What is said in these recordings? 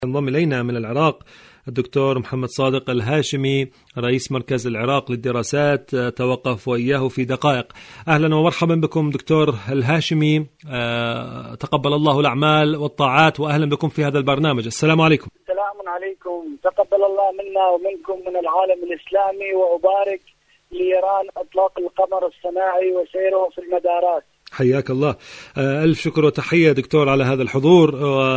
انضم إلينا من العراق الدكتور محمد صادق الهاشمي رئيس مركز العراق للدراسات، توقف وإياه في دقائق. أهلا ومرحبا بكم دكتور الهاشمي، تقبل الله الأعمال والطاعات، وأهلا بكم في هذا البرنامج. السلام عليكم. السلام عليكم، تقبل الله منا ومنكم من العالم الإسلامي، وأبارك لإيران إطلاق القمر الصناعي وسيره في المدارات. حياك الله. ألف شكر وتحية دكتور على هذا الحضور.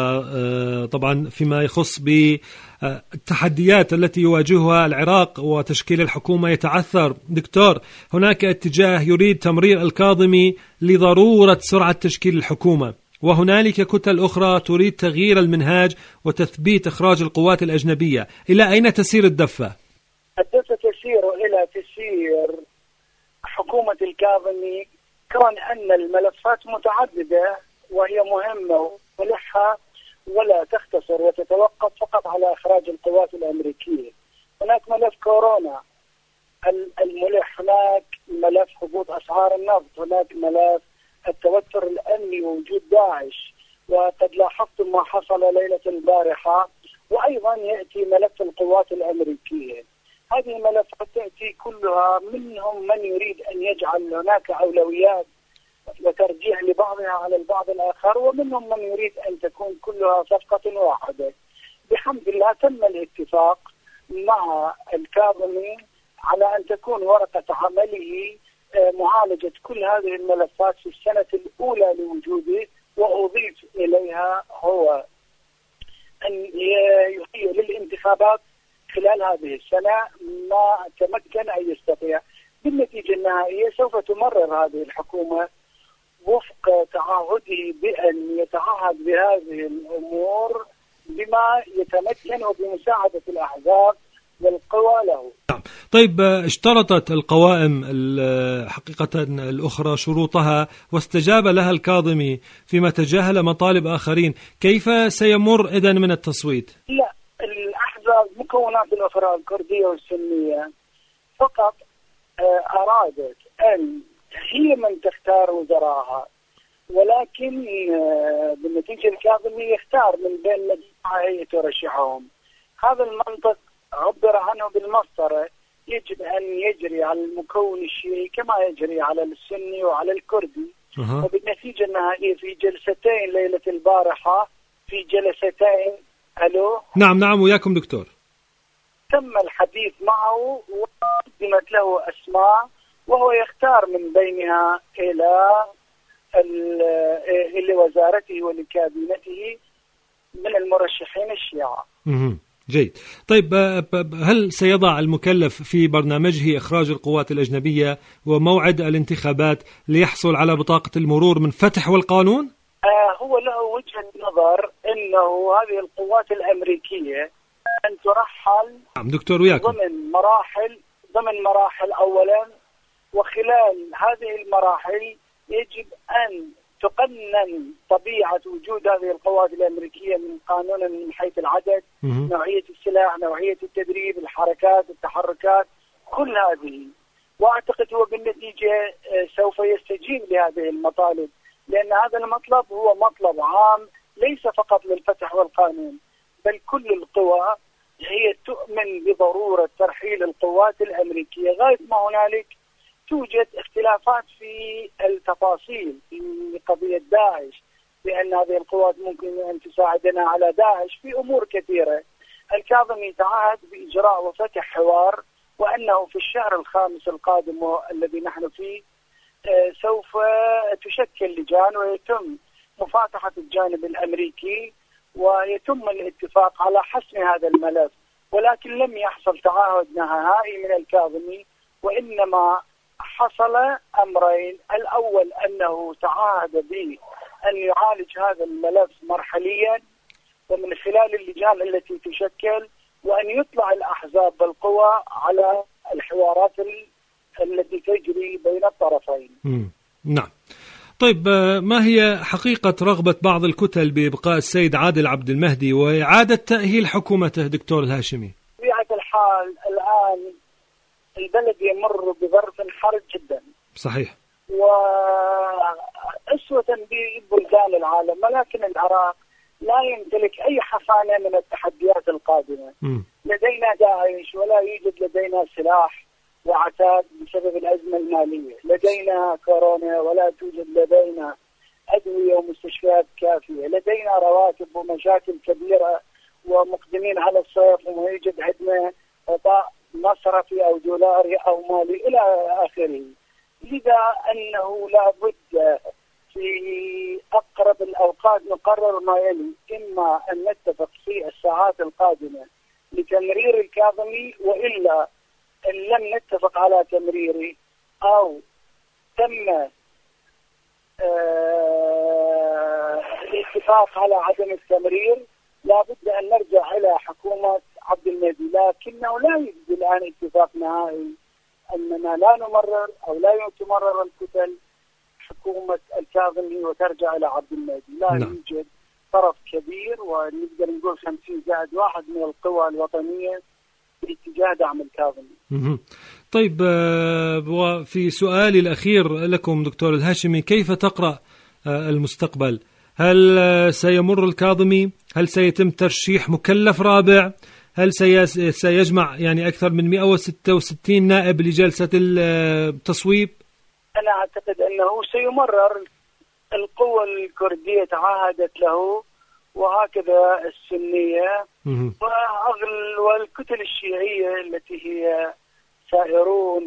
طبعا فيما يخص بالتحديات التي يواجهها العراق وتشكيل الحكومة يتعثر دكتور، هناك اتجاه يريد تمرير الكاظمي لضرورة سرعة تشكيل الحكومة، وهنالك كتل أخرى تريد تغيير المنهاج وتثبيت إخراج القوات الأجنبية. إلى أين تسير الدفة؟ الدفة تسير إلى تسيير حكومة الكاظمي، كون أن الملفات متعددة وهي مهمة وملحة، ولا تختصر وتتوقف فقط على إخراج القوات الأمريكية. هناك ملف كورونا الملح، هناك ملف هبوط أسعار النفط، هناك ملف التوتر الأمني ووجود داعش، وقد لاحظتم ما حصل ليلة البارحة، وأيضا يأتي ملف القوات الأمريكية. هذه الملفات تأتي كلها، منهم من يريد أن يجعل هناك أولويات وترجيح لبعضها على البعض الآخر، ومنهم من يريد أن تكون كلها صفقة واحدة. بحمد الله تم الاتفاق مع الكاظمي على أن تكون ورقة عمله معالجة كل هذه الملفات في السنة الأولى لوجوده، وأضيف إليها هو أن يحيي للانتخابات خلال هذه السنة ما تمكن أن يستطيع. بالنتيجة النهائية سوف تمرر هذه الحكومة وفق تعهده بأن يتعهد بهذه الأمور بما يتمكن وبمساعدة الأحزاب والقوى له. طيب، اشترطت القوائم حقيقة الأخرى شروطها واستجاب لها الكاظمي فيما تجاهل مطالب آخرين، كيف سيمر إذن من التصويت؟ لا، الأحزاب مكونات الأخرى الكردية والسنية فقط أرادت أن هي من تختار وزراءها، ولكن بالنتيجة الكاظمي يختار من بين مجموعة ترشحهم. هذا المنطق عبر عنه بالمسطرة، يجب أن يجري على المكون الشيعي كما يجري على السني وعلى الكردي. وبالنتيجة النهائية في جلستين ليلة البارحة، في جلستين نعم وياكم دكتور، تم الحديث معه وقدمت له أسماء، وهو يختار من بينها إلى وزارته ولكابينته من المرشحين الشيعة. جيد. طيب، هل سيضع المكلف في برنامجه إخراج القوات الأجنبية وموعد الانتخابات ليحصل على بطاقة المرور من فتح والقانون؟ هو له وجهة نظر أنه هذه القوات الأمريكية أن ترحل دكتور وياكم ضمن مراحل أولا، وخلال هذه المراحل يجب أن تقنن طبيعة وجود هذه القوات الأمريكية من قانونا من حيث العدد، نوعية السلاح، نوعية التدريب، الحركات، التحركات، كل هذه. وأعتقد هو بالنتيجة سوف يستجيب لهذه المطالب، لأن هذا المطلب هو مطلب عام ليس فقط للفتح والقانون، بل كل القوى هي تؤمن بضرورة ترحيل القوات الأمريكية. غاية ما هنالك توجد اختلافات في التفاصيل في قضية داعش، لأن هذه القوات ممكن أن تساعدنا على داعش في أمور كثيرة. الكاظمي تعهد بإجراء وفتح حوار، وأنه في الشهر الخامس القادم الذي نحن فيه سوف تشكل لجان ويتم مفاتحة الجانب الأمريكي ويتم الاتفاق على حسم هذا الملف. ولكن لم يحصل تعهد نهائي من الكاظمي، وإنما حصل أمرين: الأول أنه تعهد بأن يعالج هذا الملف مرحليا ومن خلال اللجان التي تشكل، وأن يطلع الأحزاب والقوى على الحوارات التي تجري بين الطرفين. نعم. طيب، ما هي حقيقة رغبة بعض الكتل بإبقاء السيد عادل عبد المهدي وإعادة تأهيل حكومته دكتور الهاشمي؟ بطبيعة الحال الآن البلد يمر بظرف حرج جدا. صحيح. وأسوة ببلدان العالم، ولكن العراق لا يمتلك أي حصانة من التحديات القادمة. لدينا داعش ولا يوجد لدينا سلاح وعتاد بسبب الأزمة المالية. لدينا كورونا ولا توجد لدينا أدوية ومستشفيات كافية. لدينا رواتب ومشاكل كبيرة ومقدمين على الصيف وما يوجد عندنا غطاء مصرفي أو دولاري أو مالي إلى آخره. لذا أنه لابد في أقرب الأوقات نقرر ما يلي: إما أن نتفق في الساعات القادمة لتمرير الكاظمي، وإلا إن لم نتفق على تمريره أو تم الاتفاق على عدم التمرير، لابد أن نرجع إلى حكومة عبد المهدي. لكنه لا يوجد الآن اتفاق نهائي أننا لا نمرر أو لا تمرر الكتل حكومة الكاظمي وترجع إلى عبد المهدي. لا يوجد طرف كبير، ونقدر نقول 50+1 من القوى الوطنية باتجاه دعم الكاظمي. طيب، وفي سؤالي الأخير لكم دكتور الهاشمي، كيف تقرأ المستقبل؟ هل سيمر الكاظمي؟ هل سيتم ترشيح مكلف رابع؟ هل سيجمع يعني أكثر من 166 نائب لجلسة التصويب؟ أنا أعتقد أنه سيمرر. القوى الكردية تعهدت له، وهكذا السنية والكتل الشيعية التي هي سائرون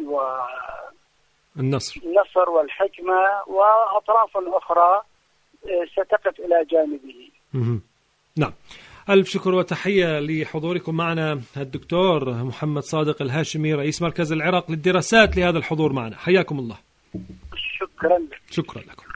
والنصر والحكمة وأطراف أخرى ستقف إلى جانبه. نعم، ألف شكر وتحية لحضوركم معنا الدكتور محمد صادق الهاشمي، رئيس مركز العراق للدراسات، لهذا الحضور معنا. حياكم الله. شكرا لكم.